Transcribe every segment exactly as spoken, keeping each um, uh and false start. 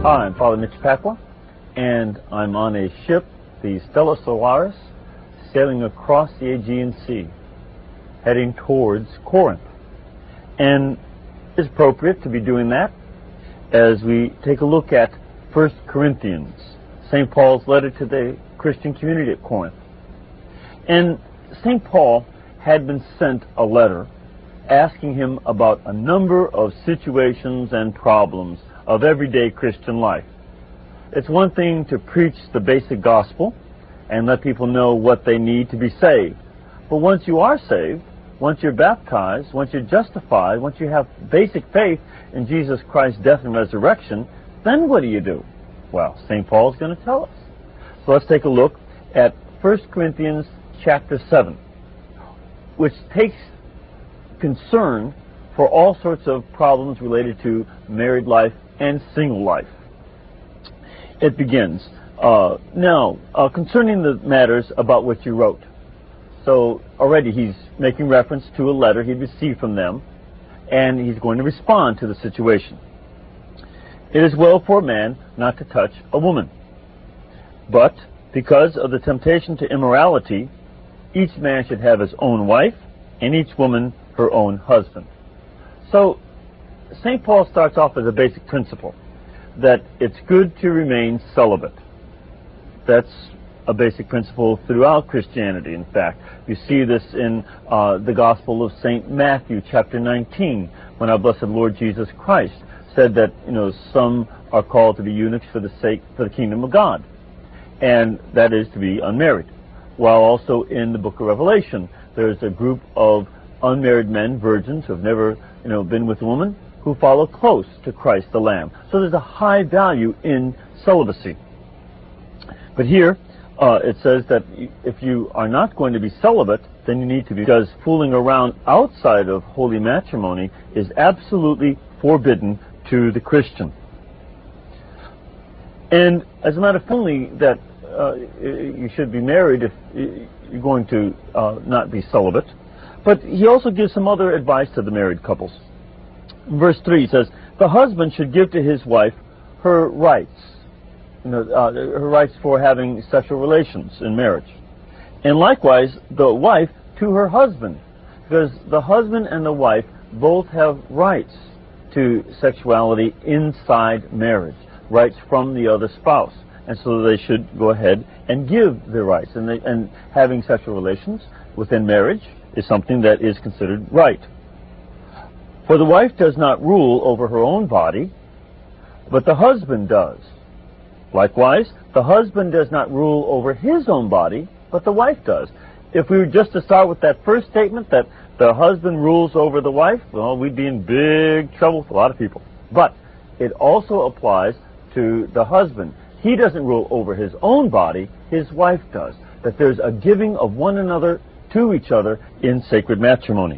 Hi, I'm Father Mitch Pacwa, and I'm on a ship, the Stella Solaris, sailing across the Aegean Sea, heading towards Corinth. And it's appropriate to be doing that as we take a look at First Corinthians, Saint Paul's letter to the Christian community at Corinth. And Saint Paul had been sent a letter asking him about a number of situations and problems of everyday Christian life. It's one thing to preach the basic gospel and let people know what they need to be saved. But once you are saved, once you're baptized, once you're justified, once you have basic faith in Jesus Christ's death and resurrection, then what do you do? Well, Saint Paul's going to tell us. So let's take a look at First Corinthians chapter seven, which takes concern for all sorts of problems related to married life and single life. It begins, uh, now, uh, concerning the matters about which you wrote. So already he's making reference to a letter he received from them, and he's going to respond to the situation. It is well for a man not to touch a woman, but because of the temptation to immorality, each man should have his own wife, and each woman her own husband. So Saint Paul starts off as a basic principle that it's good to remain celibate. That's a basic principle throughout Christianity. In fact, you see this in uh, the Gospel of Saint Matthew, chapter nineteen, when our blessed Lord Jesus Christ said that, you know, some are called to be eunuchs for the sake for the kingdom of God, and that is to be unmarried. While also in the book of Revelation, there's a group of unmarried men, virgins, who have never, you know, been with a woman, who follow close to Christ the Lamb. So there's a high value in celibacy. But here, uh, it says that if you are not going to be celibate, then you need to be, because fooling around outside of holy matrimony is absolutely forbidden to the Christian. And as a matter of fact, only that uh, you should be married if you're going to uh, not be celibate, but he also gives some other advice to the married couples. In verse three, he says, the husband should give to his wife her rights, you know, uh, her rights for having sexual relations in marriage. And likewise, the wife to her husband, because the husband and the wife both have rights to sexuality inside marriage, rights from the other spouse. And so they should go ahead and give their rights. And, they, and having sexual relations within marriage is something that is considered right. For the wife does not rule over her own body, but the husband does. Likewise, the husband does not rule over his own body, but the wife does. If we were just to start with that first statement, that the husband rules over the wife, well, we'd be in big trouble with a lot of people. But it also applies to the husband. He doesn't rule over his own body, his wife does. That there's a giving of one another to each other in sacred matrimony.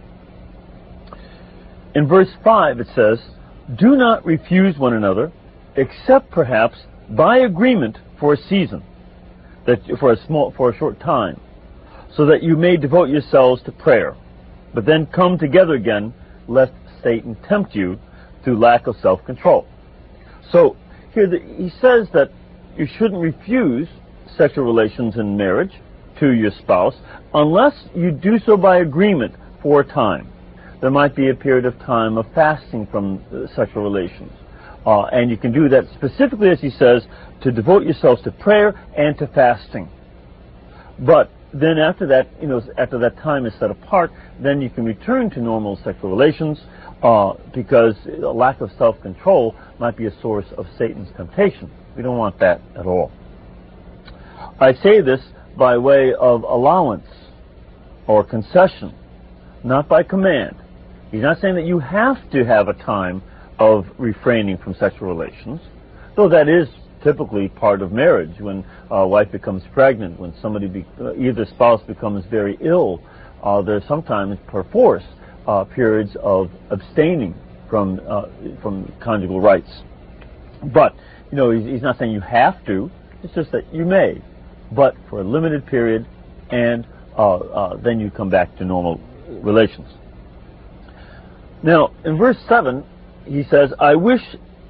In verse five it says, do not refuse one another, except perhaps by agreement for a season, that for a small for a short time, so that you may devote yourselves to prayer, but then come together again, lest Satan tempt you through lack of self-control. So here the, he says that you shouldn't refuse sexual relations in marriage to your spouse unless you do so by agreement for a time. There might be a period of time of fasting from uh, sexual relations. Uh, and you can do that specifically, as he says, to devote yourselves to prayer and to fasting. But then after that, you know, after that time is set apart, then you can return to normal sexual relations, uh, because a lack of self-control might be a source of Satan's temptation. We don't want that at all. I say this by way of allowance or concession, not by command. He's not saying that you have to have a time of refraining from sexual relations, though that is typically part of marriage. When a wife becomes pregnant, when somebody, be, uh, either spouse becomes very ill, uh, there's sometimes perforce uh, periods of abstaining from uh, from conjugal rights. But you know, he's, he's not saying you have to. It's just that you may, but for a limited period, and uh, uh, then you come back to normal relations. Now, in verse seven, he says, I wish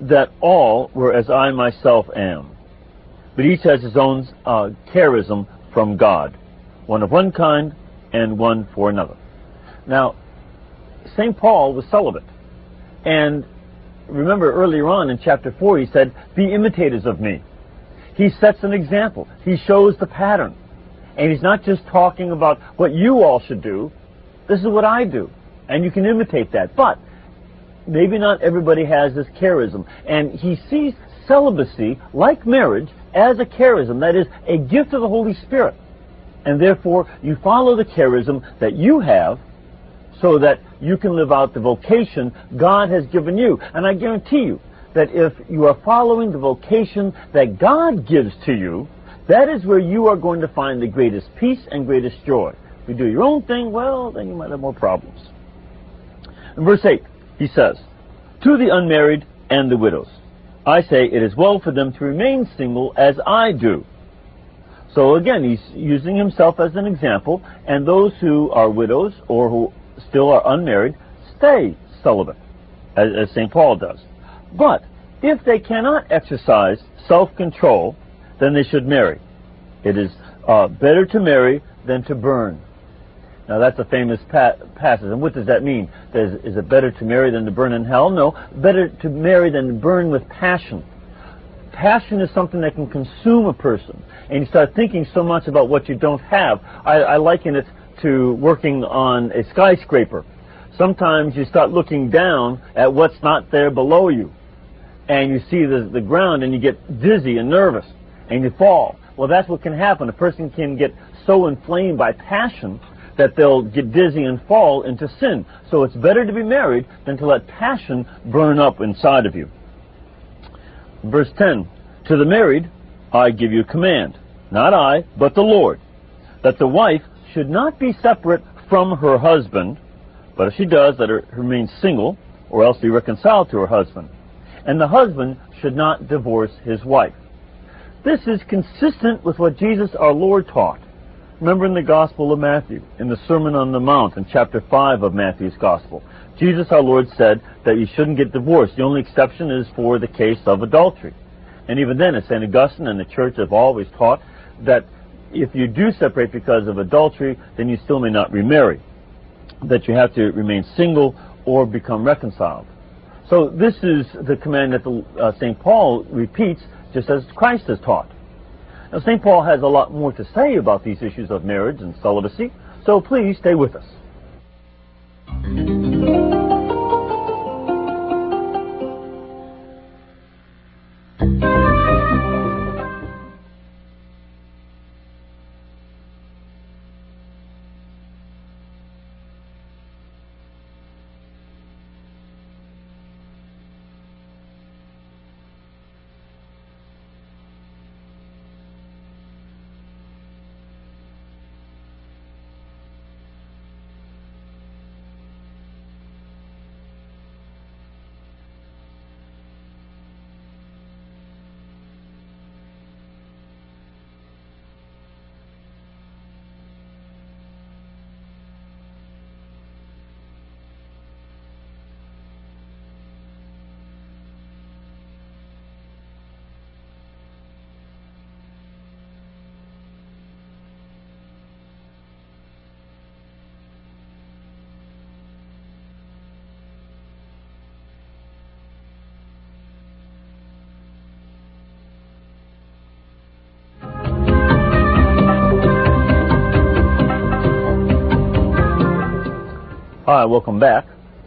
that all were as I myself am, but each has his own uh, charism from God, one of one kind and one for another. Now, Saint Paul was celibate, and remember earlier on in chapter four he said, be imitators of me. He sets an example. He shows the pattern. And he's not just talking about what you all should do. This is what I do. And you can imitate that. But maybe not everybody has this charism. And he sees celibacy, like marriage, as a charism. That is, a gift of the Holy Spirit. And therefore, you follow the charism that you have so that you can live out the vocation God has given you. And I guarantee you that if you are following the vocation that God gives to you, that is where you are going to find the greatest peace and greatest joy. If you do your own thing, well, then you might have more problems. In verse eight, he says, to the unmarried and the widows, I say it is well for them to remain single as I do. So again, he's using himself as an example, and those who are widows or who still are unmarried, stay celibate, as, as Saint Paul does. But if they cannot exercise self-control, then they should marry. It is uh, better to marry than to burn. Now that's a famous pa passage. And what does that mean? Does, is it better to marry than to burn in hell? No, better to marry than to burn with passion. Passion is something that can consume a person. And you start thinking so much about what you don't have. I, I liken it to working on a skyscraper. Sometimes you start looking down at what's not there below you. And you see the, the ground and you get dizzy and nervous. And you fall. Well, that's what can happen. A person can get so inflamed by passion that they'll get dizzy and fall into sin. So it's better to be married than to let passion burn up inside of you. Verse ten, to the married I give you command, not I, but the Lord, that the wife should not be separate from her husband, but if she does, let her remain single, or else be reconciled to her husband. And the husband should not divorce his wife. This is consistent with what Jesus our Lord taught. Remember in the Gospel of Matthew, in the Sermon on the Mount, in chapter five of Matthew's Gospel, Jesus our Lord said that you shouldn't get divorced. The only exception is for the case of adultery. And even then, as Saint Augustine and the Church have always taught, that if you do separate because of adultery, then you still may not remarry. That you have to remain single or become reconciled. So this is the command that the, uh, Saint Paul repeats, just as Christ has taught. Now, Saint Paul has a lot more to say about these issues of marriage and celibacy, so please stay with us. Hi, welcome back.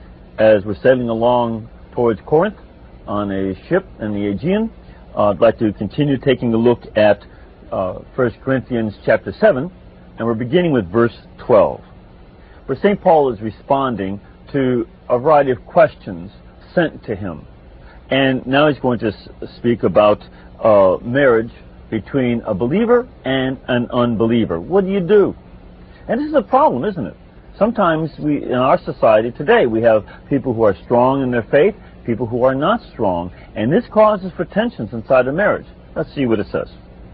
As we're sailing along towards Corinth on a ship in the Aegean, uh, I'd like to continue taking a look at uh, First Corinthians chapter seven, and we're beginning with verse twelve, where Saint Paul is responding to a variety of questions sent to him. And now he's going to s speak about uh, marriage between a believer and an unbeliever. What do you do? And this is a problem, isn't it? Sometimes we, in our society today, we have people who are strong in their faith, people who are not strong, and this causes for tensions inside a marriage. Let's see what it says.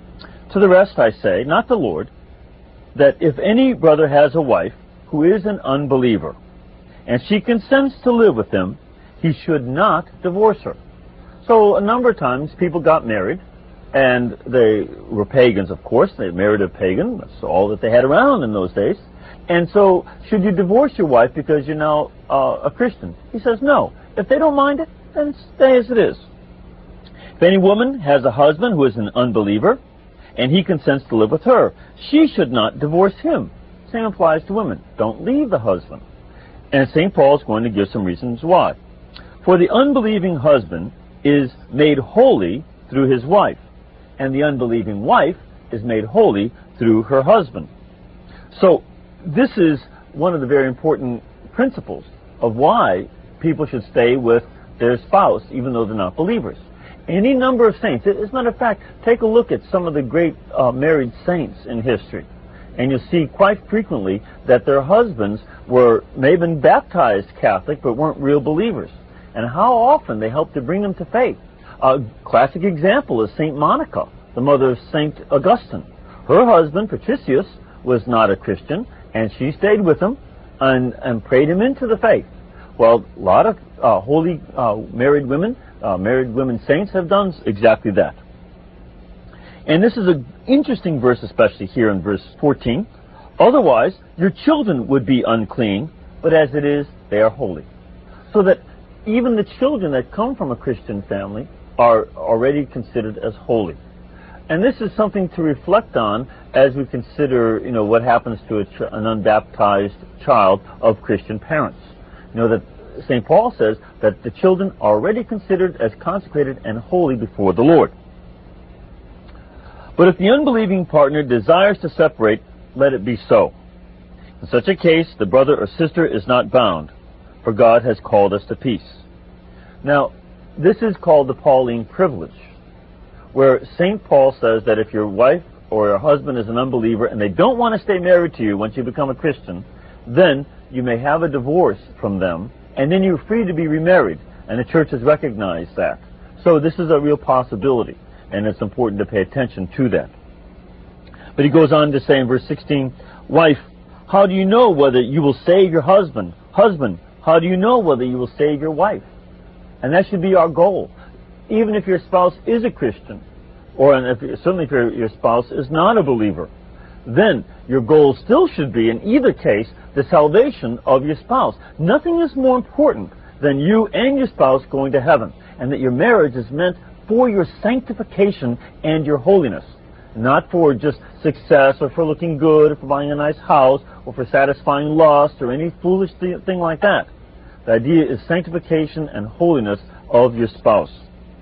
To the rest I say, not the Lord, that if any brother has a wife who is an unbeliever, and she consents to live with him, he should not divorce her. so a number of times people got married, and they were pagans, of course. They married a pagan. That's all that they had around in those days. And so, should you divorce your wife because you're now uh, a Christian? He says, no. If they don't mind it, then stay as it is. If any woman has a husband who is an unbeliever, and he consents to live with her, she should not divorce him. Same applies to women. Don't leave the husband. And Saint Paul is going to give some reasons why. For the unbelieving husband is made holy through his wife, and the unbelieving wife is made holy through her husband. So, this is one of the very important principles of why people should stay with their spouse, even though they're not believers. Any number of saints, as a matter of fact, take a look at some of the great uh, married saints in history, and you'll see quite frequently that their husbands were, may have been baptized Catholic, but weren't real believers. And how often they helped to bring them to faith. A classic example is Saint Monica, the mother of Saint Augustine. Her husband, Patricius, was not a Christian, and she stayed with him and, and prayed him into the faith. Well, a lot of uh, holy uh, married women, uh, married women saints have done exactly that. And this is an interesting verse, especially here in verse fourteen. Otherwise, your children would be unclean, but as it is, they are holy. So that even the children that come from a Christian family are already considered as holy. And this is something to reflect on as we consider, you know, what happens to a ch an unbaptized child of Christian parents. You know, that Saint Paul says that the children are already considered as consecrated and holy before the Lord. But if the unbelieving partner desires to separate, let it be so. In such a case, the brother or sister is not bound, for God has called us to peace. Now, this is called the Pauline privilege, where Saint Paul says that if your wife or your husband is an unbeliever and they don't want to stay married to you once you become a Christian, then you may have a divorce from them, and then you're free to be remarried, and the church has recognized that. So this is a real possibility, and it's important to pay attention to that. But he goes on to say in verse sixteen, wife, how do you know whether you will save your husband? Husband, how do you know whether you will save your wife? And that should be our goal. Even if your spouse is a Christian, or if, certainly if your, your spouse is not a believer, then your goal still should be, in either case, the salvation of your spouse. Nothing is more important than you and your spouse going to heaven, and that your marriage is meant for your sanctification and your holiness, not for just success or for looking good or for buying a nice house or for satisfying lust or any foolish th thing like that. The idea is sanctification and holiness of your spouse.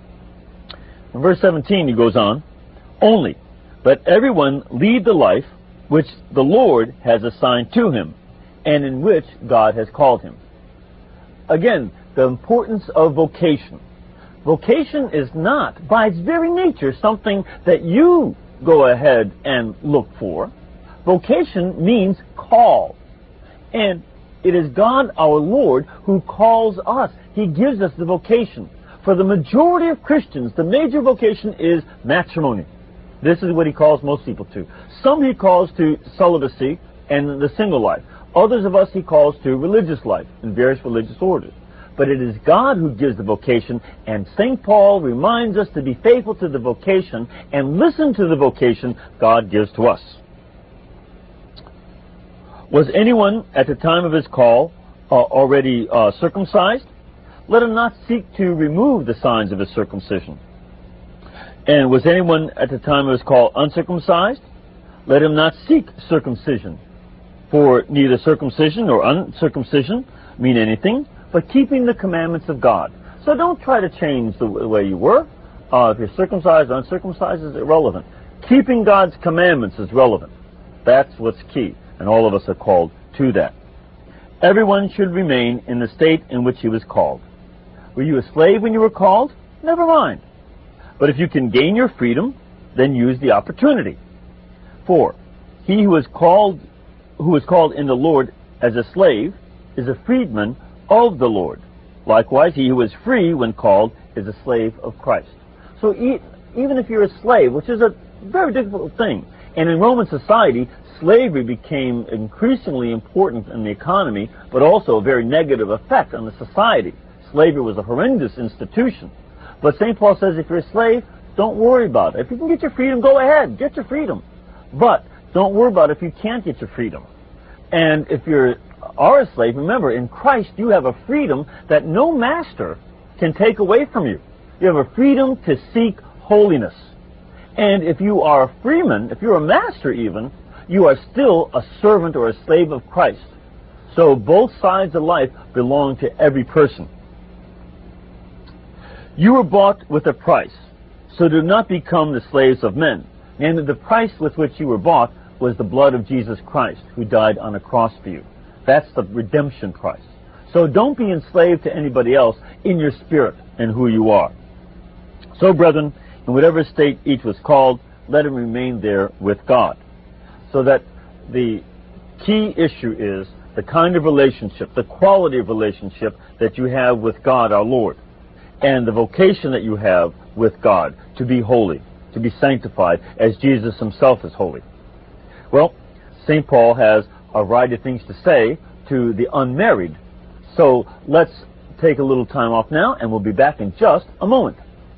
In verse seventeen, he goes on, only let everyone lead the life which the Lord has assigned to him, and in which God has called him. Again, the importance of vocation. Vocation is not, by its very nature, something that you go ahead and look for. Vocation means call. And it is God our Lord who calls us. He gives us the vocation. For the majority of Christians, the major vocation is matrimony. This is what he calls most people to. Some he calls to celibacy and the single life. Others of us he calls to religious life in various religious orders. But it is God who gives the vocation, and Saint Paul reminds us to be faithful to the vocation and listen to the vocation God gives to us. Was anyone at the time of his call uh, already uh, circumcised? Let him not seek to remove the signs of his circumcision. And was anyone at the time of his call uncircumcised? Let him not seek circumcision. For neither circumcision or uncircumcision mean anything, but keeping the commandments of God. So don't try to change the way you were. Uh, if you're circumcised or uncircumcised is irrelevant. Keeping God's commandments is relevant. That's what's key, and all of us are called to that. Everyone should remain in the state in which he was called. Were you a slave when you were called? Never mind. But if you can gain your freedom, then use the opportunity. For he who is called, who is called in the Lord as a slave is a freedman of the Lord. Likewise, he who is free when called is a slave of Christ. So e even if you're a slave, which is a very difficult thing, and in Roman society, slavery became increasingly important in the economy, but also a very negative effect on the society. Slavery was a horrendous institution. But Saint Paul says if you're a slave, don't worry about it. If you can get your freedom, go ahead, get your freedom. But don't worry about it if you can't get your freedom. And if you are a slave, remember, in Christ you have a freedom that no master can take away from you. You have a freedom to seek holiness. And if you are a freeman, if you're a master even, you are still a servant or a slave of Christ. So both sides of life belong to every person. You were bought with a price, so do not become the slaves of men. And the price with which you were bought was the blood of Jesus Christ, who died on a cross for you. That's the redemption price. So don't be enslaved to anybody else in your spirit and who you are. So, brethren, in whatever state each was called, let him remain there with God. So that the key issue is the kind of relationship, the quality of relationship that you have with God our Lord, and the vocation that you have with God to be holy, to be sanctified, as Jesus himself is holy. Well, Saint Paul has a variety of things to say to the unmarried. So let's take a little time off now, and we'll be back in just a moment.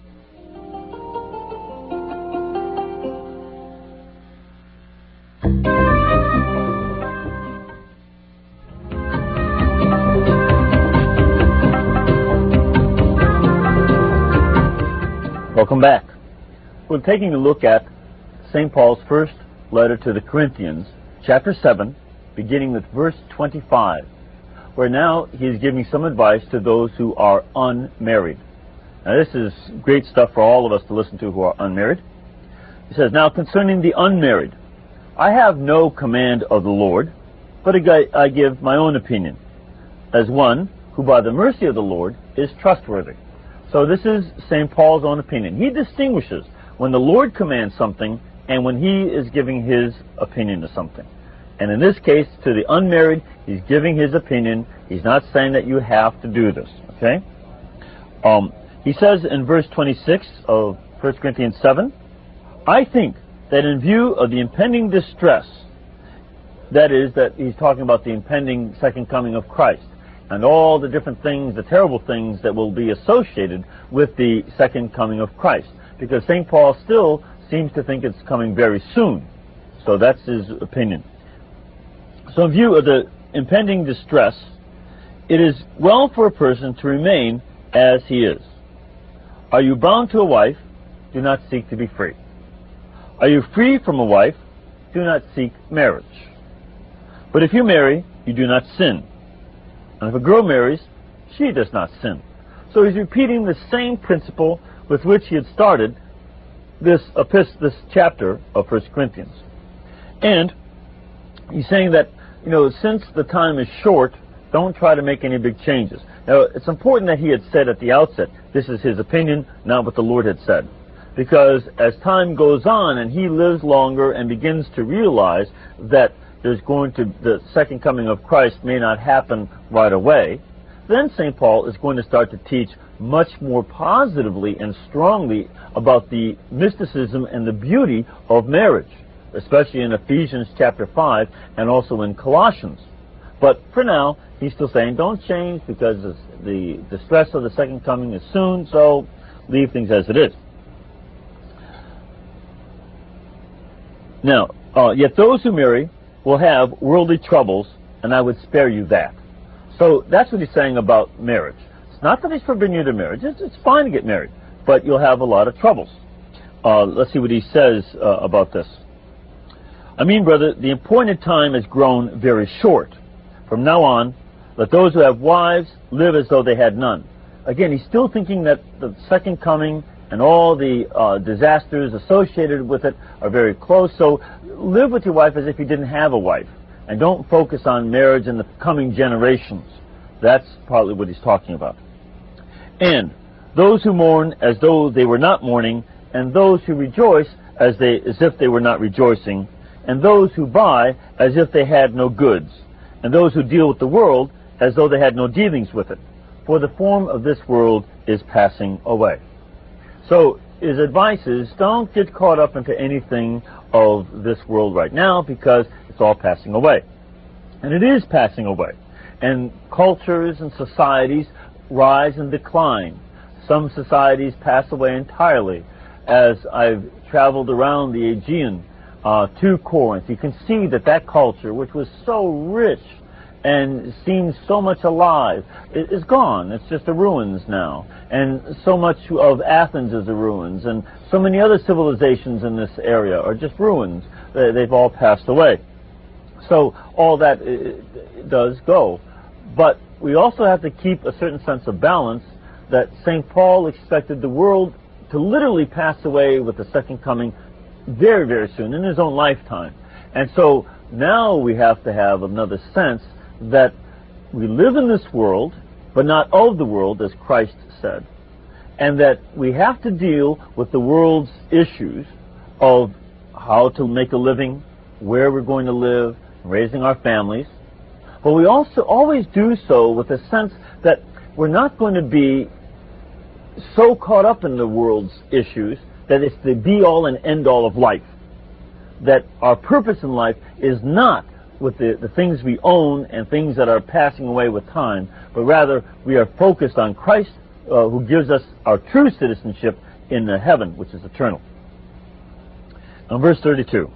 Welcome back. We're taking a look at Saint Paul's first letter to the Corinthians, chapter seven, beginning with verse twenty-five, where now he is giving some advice to those who are unmarried. Now this is great stuff for all of us to listen to who are unmarried. He says, now concerning the unmarried, I have no command of the Lord, but I give my own opinion, as one who by the mercy of the Lord is trustworthy. So this is Saint Paul's own opinion. He distinguishes when the Lord commands something and when he is giving his opinion to something. And in this case, to the unmarried, he's giving his opinion. He's not saying that you have to do this. Okay? Um, he says in verse twenty-six of First Corinthians seven, I think that in view of the impending distress, that is, that he's talking about the impending second coming of Christ, and all the different things, the terrible things that will be associated with the second coming of Christ. Because Saint Paul still seems to think it's coming very soon. So that's his opinion. So in view of the impending distress, it is well for a person to remain as he is. Are you bound to a wife? Do not seek to be free. Are you free from a wife? Do not seek marriage. But if you marry, you do not sin. And if a girl marries, she does not sin. So he's repeating the same principle with which he had started this epist- this chapter of First Corinthians. And he's saying that, you know, since the time is short, don't try to make any big changes. Now, it's important that he had said at the outset, this is his opinion, not what the Lord had said. Because as time goes on and he lives longer and begins to realize that there's going to, the second coming of Christ may not happen right away, then Saint Paul is going to start to teach much more positively and strongly about the mysticism and the beauty of marriage, especially in Ephesians chapter five and also in Colossians. But for now, he's still saying don't change because the distress of the second coming is soon, so leave things as it is. Now, uh, yet those who marry will have worldly troubles, and I would spare you that. So that's what he's saying about marriage. It's not that he's forbidding you to marriage. It's, it's fine to get married, but you'll have a lot of troubles. Uh, let's see what he says uh, about this. I mean, brother, the appointed time has grown very short. From now on, let those who have wives live as though they had none. Again, he's still thinking that the second coming and all the uh, disasters associated with it are very close. So live with your wife as if you didn't have a wife. And don't focus on marriage in the coming generations. That's partly what he's talking about. And those who mourn as though they were not mourning, and those who rejoice as, they, as if they were not rejoicing, and those who buy as if they had no goods, and those who deal with the world as though they had no dealings with it. For the form of this world is passing away. So his advice is don't get caught up into anything of this world right now because it's all passing away. And it is passing away. And cultures and societies rise and decline. Some societies pass away entirely. As I've traveled around the Aegean uh, to Corinth, you can see that that culture, which was so rich and seems so much alive, is gone. It's just the ruins now. And so much of Athens is the ruins, and so many other civilizations in this area are just ruins. They've all passed away. So all that does go. But we also have to keep a certain sense of balance, that Saint Paul expected the world to literally pass away with the second coming very, very soon, in his own lifetime. And so now we have to have another sense that we live in this world, but not of the world, as Christ said, and that we have to deal with the world's issues of how to make a living, where we're going to live, raising our families. But we also always do so with a sense that we're not going to be so caught up in the world's issues that it's the be-all and end-all of life. That our purpose in life is not with the, the things we own and things that are passing away with time, but rather we are focused on Christ, uh, who gives us our true citizenship in the heaven, which is eternal. Now, verse thirty-two.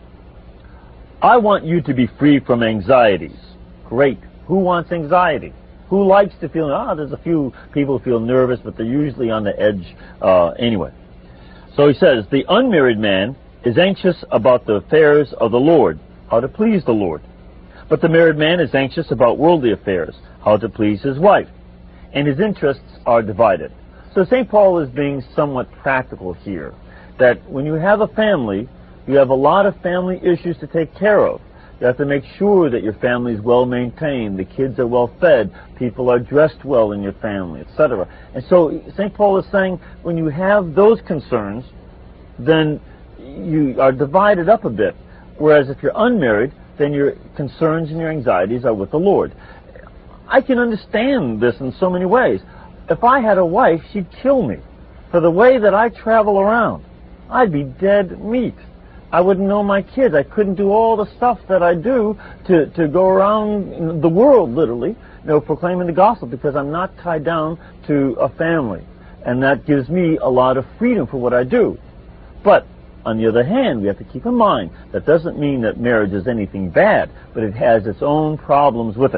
I want you to be free from anxieties. Great. Who wants anxiety? Who likes to feel, ah, there's a few people who feel nervous, but they're usually on the edge uh, anyway. So he says, the unmarried man is anxious about the affairs of the Lord, how to please the Lord. But the married man is anxious about worldly affairs, how to please his wife. And his interests are divided. So Saint Paul is being somewhat practical here, that when you have a family, you have a lot of family issues to take care of. You have to make sure that your family is well maintained, the kids are well fed, people are dressed well in your family, et cetera. And so Saint Paul is saying when you have those concerns, then you are divided up a bit. Whereas if you're unmarried, then your concerns and your anxieties are with the Lord. I can understand this in so many ways. If I had a wife, she'd kill me. For the way that I travel around, I'd be dead meat. I wouldn't know my kids. I couldn't do all the stuff that I do to, to go around the world, literally, you know, proclaiming the gospel, because I'm not tied down to a family. And that gives me a lot of freedom for what I do. But on the other hand, we have to keep in mind that doesn't mean that marriage is anything bad, but it has its own problems with it.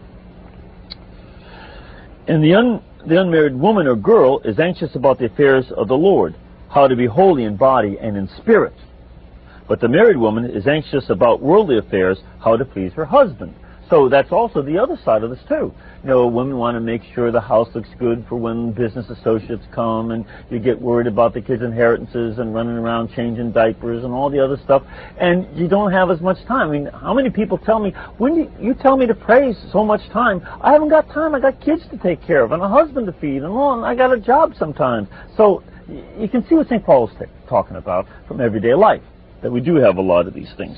And the, un, the unmarried woman or girl is anxious about the affairs of the Lord, how to be holy in body and in spirit. But the married woman is anxious about worldly affairs, how to please her husband. So that's also the other side of this too. You know, women want to make sure the house looks good for when business associates come, and you get worried about the kids' inheritances and running around changing diapers and all the other stuff, and you don't have as much time. I mean, how many people tell me, when you, you tell me to pray so much time, I haven't got time, I got kids to take care of and a husband to feed, and all, and I got a job sometimes. So you can see what Saint Paul is talking about from everyday life, that we do have a lot of these things.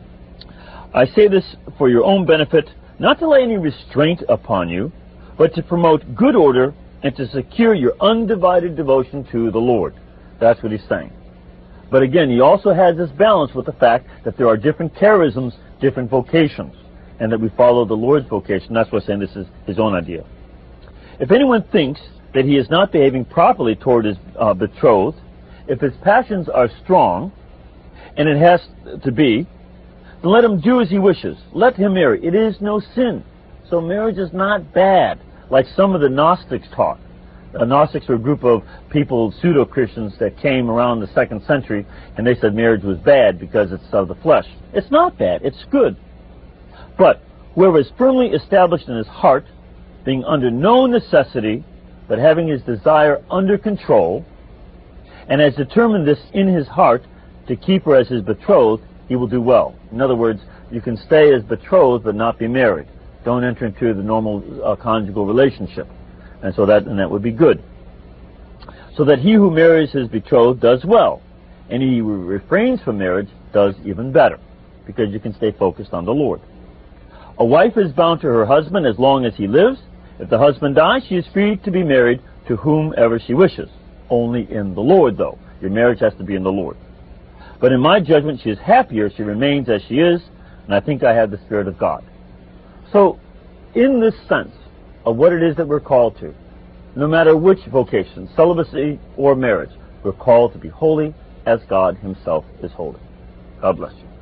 I say this for your own benefit, not to lay any restraint upon you, but to promote good order and to secure your undivided devotion to the Lord. That's what he's saying. But again, he also has this balance with the fact that there are different charisms, different vocations, and that we follow the Lord's vocation. That's why I'm saying this is his own idea. If anyone thinks that he is not behaving properly toward his uh, betrothed, if his passions are strong, and it has to be, then let him do as he wishes. Let him marry. It is no sin. So marriage is not bad, like some of the Gnostics taught. The Gnostics were a group of people, pseudo-Christians, that came around the second century, and they said marriage was bad because it's of the flesh. It's not bad. It's good. But whoever is firmly established in his heart, being under no necessity, but having his desire under control, and has determined this in his heart to keep her as his betrothed, he will do well. In other words, you can stay as betrothed but not be married. Don't enter into the normal uh, conjugal relationship. And so that, and that would be good. So that he who marries his betrothed does well, and he who refrains from marriage does even better, because you can stay focused on the Lord. A wife is bound to her husband as long as he lives. If the husband dies, she is free to be married to whomever she wishes. Only in the Lord, though. Your marriage has to be in the Lord. But in my judgment, she is happier if she remains as she is, and I think I have the Spirit of God. So, in this sense of what it is that we're called to, no matter which vocation, celibacy or marriage, we're called to be holy as God himself is holy. God bless you.